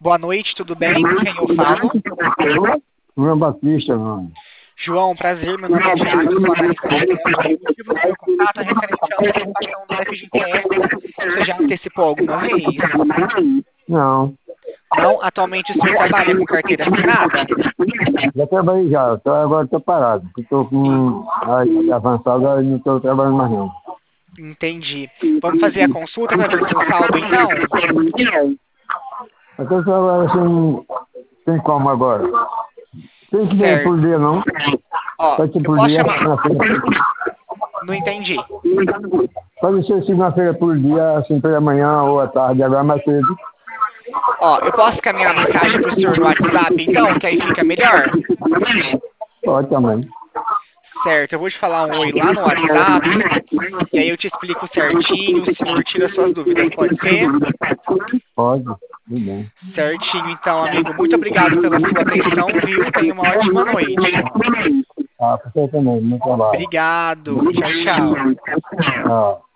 Boa noite, tudo bem? Com quem eu falo? João Batista, mano. João, prazer, meu nome é Thiago, eu sou analista de sistema. O motivo do meu contato é referente à antecipação do FGTS. Você já antecipou alguma vez? Não, Não? Atualmente o senhor trabalha com carteira assinada? já trabalhei já, agora estou parado. Estou com a idade avançada e não estou trabalhando mais não. Entendi. Vamos fazer a consulta para ver o seu saldo, então? Estou trabalhando assim, tem como agora. Tem que ver Certo. por dia não. Ó, Pode ser eu por posso dia, chamar... segunda-feira. Não entendi. Pode ser segunda-feira por dia, assim pela manhã ou à tarde, agora mais cedo. Ó, eu posso caminhar a mensagem para o senhor no WhatsApp, então, que aí fica melhor? Pode também. Certo, eu vou te falar um oi lá no WhatsApp, e aí eu te explico certinho, o senhor tira suas dúvidas, pode ser? Pode, tudo bem. Certinho, então, amigo. Muito obrigado pela sua atenção, viu? Tenha uma ótima noite. Ah, você também, muito trabalho. Obrigado. Tchau, tchau. Ah.